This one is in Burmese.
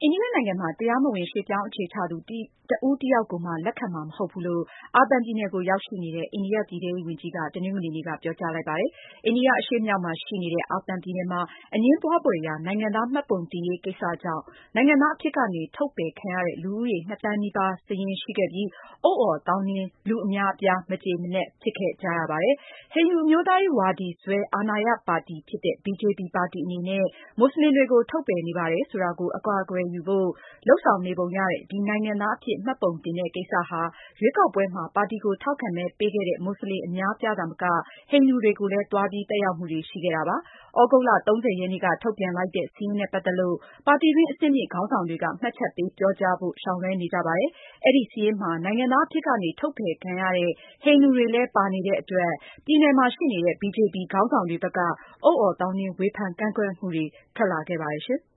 အိန္ဒိယနိုင်ငံမှာ တရားမဝင်ရွှေ့ပြောင်းအခြေချသူတဦးတယောက်ကိုမှ လက်ခံမှာမဟုတ်ဘူးလို့ အာသံပြည်နယ်ကိုရောက်ရှိနေတဲ့ အိန္ဒိယပြည်ထဲရေးဝန်ကြီးက တနင်္ဂနွေနေ့က ပြောကြားလိုက်ပါတယ်။ အိန္ဒိယအရှေ့မြောက်မှာရှိနေတဲ့ အာသံပြည်နယ်မှာ အငြင်းပွားဖွယ်ရာ နိုင်ငံသားမှတ်ပုံတင်ရေးကိစ္စကြောင့် နိုင်ငံသားအဖြစ်ကနေ ထုတ်ပယ်ခံရတဲ့ လူဦးရေ 2 သန်းနီးပါးစာရင်းရှိခဲ့ပြီး အုတ်အော်သောင်းနင်း လူအများအပြား မကျေမနပ်ဖြစ်ခဲ့ကြပါတယ်။ ဟိန္ဒူအမျိုးသားရေးဝါဒီစွဲ အာဏာရပါတီဖြစ်တဲ့ BJP ပါတီအနေနဲ့ မွတ်စလင်တွေကို ထုတ်ပယ်နေပါတယ်ဆိုတာကို အကာအကွယ်ယူဖို့ လုပ်ဆောင်နေပုံရတဲ့ ဒီနိုင်ငံသားအဖြစ် မှတ်ပုံတင်တဲ့ကိစ္စဟာ ရွေးကောက်ပွဲမှာ ပါတီကိုထောက်ခံမဲပေးခဲ့တဲ့ မွတ်စလင်အများအပြားသာမက ဟိန္ဒူတွေကိုလည်း သွားပြီးသက်ရောက်မှုတွေရှိခဲ့တာပါ။ သြဂုတ်လ 30 ရက်နေ့က ထုတ်ပြန်လိုက်တဲ့ စာရင်းနဲ့ပတ်သက်လို့ ပါတီတွင်း အဆင့်မြင့်ခေါင်းဆောင်တွေက မှတ်ချက်ပေးပြောကြားဖို့ ရှောင်လွဲနေကြပါတယ်။ အဲဒီစာရင်းမှာ နိုင်ငံသားအဖြစ်ကနေ ထုတ်ပယ်ခံရတဲ့ ဟိန္ဒူတွေလည်းပါနေတဲ့အတွက် ပြည်နယ်မှာရှိနေတဲ့ BJP ခေါင်းဆောင်တွေဘက်က အုတ်အော်သောင်းနင်း ဝေဖန်ကန့်ကွက်မှုတွေ ထွက်လာခဲ့ပါတယ်ရှင်။